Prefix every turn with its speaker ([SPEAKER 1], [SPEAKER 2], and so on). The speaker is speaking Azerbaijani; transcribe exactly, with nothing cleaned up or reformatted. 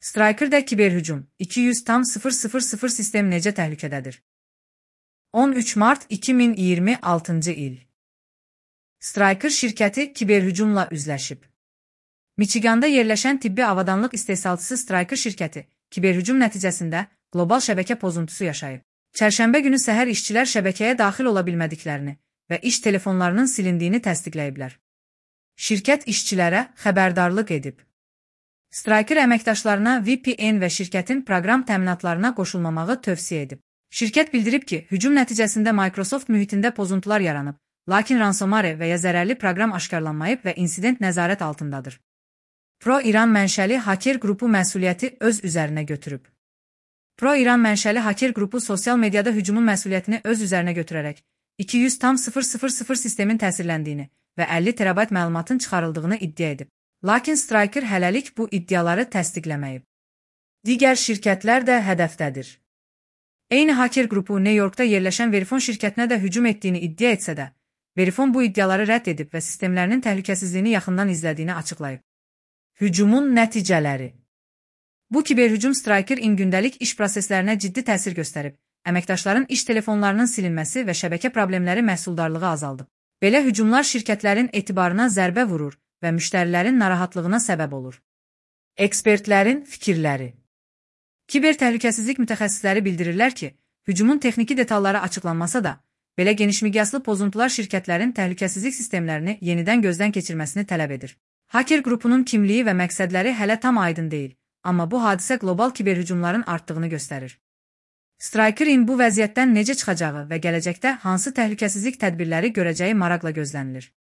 [SPEAKER 1] Striker'da kiberhücum iki yüz tam sıfır sıfır sıfır sistem necə təhlükədədir? on üç mart iki min iyirmi altıncı il. Striker şirkəti kiberhücumla üzləşib. Michiganda yerləşən tibbi avadanlıq istehsalçısı Striker şirkəti kiberhücum nəticəsində qlobal şəbəkə pozuntusu yaşayıb. Çərşənbə günü səhər işçilər şəbəkəyə daxil ola bilmədiklərini və iş telefonlarının silindiyini təsdiqləyiblər. Şirkət işçilərə xəbərdarlıq edib. Striker əməkdaşlarına V P N və şirkətin proqram təminatlarına qoşulmamağı tövsiyə edib. Şirkət bildirib ki, hücum nəticəsində Microsoft mühitində pozuntular yaranıb, lakin ransomware və ya zərərli proqram aşkarlanmayıb və insident nəzarət altındadır. Pro-İran mənşəli haker qrupu məsuliyyəti öz üzərinə götürüb. Pro-İran mənşəli haker qrupu sosial mediada hücumun məsuliyyətini öz üzərinə götürərək iki yüz tam sıfır sıfır sıfır sistemin təsirləndiyini və əlli terabayt məlumatın çıxarıldığını iddia edib. Lakin Striker hələlik bu iddiaları təsdiqləməyib. Digər şirkətlər də hədəfdədir. Eyni haker qrupu New Yorkda yerləşən Verifone şirkətinə də hücum etdiyini iddia etsə də, Verifone bu iddiaları rədd edib və sistemlərinin təhlükəsizliyini yaxından izlədiyini açıqlayıb. Hücumun nəticələri. Bu kiberhücum Striker-in gündəlik iş proseslərinə ciddi təsir göstərib, əməkdaşların iş telefonlarının silinməsi və şəbəkə problemləri məhsuldarlığı azaldıb. Belə hücumlar şirkətlərin etibarına zərbə vurur və müştərilərin narahatlığına səbəb olur. Ekspertlərin fikirləri. Kiber təhlükəsizlik mütəxəssisləri bildirirlər ki, hücumun texniki detalları açıqlanmasa da, belə genişmiqyaslı pozuntular şirkətlərin təhlükəsizlik sistemlərini yenidən gözdən keçirməsini tələb edir. Haker qrupunun kimliyi və məqsədləri hələ tam aydın deyil, amma bu hadisə qlobal kiberhücumların artdığını göstərir. Striker-in bu vəziyyətdən necə çıxacağı və gələcəkdə hansı təhlükəsizlik tədbirləri görəcəyi maraqla gözlənilir.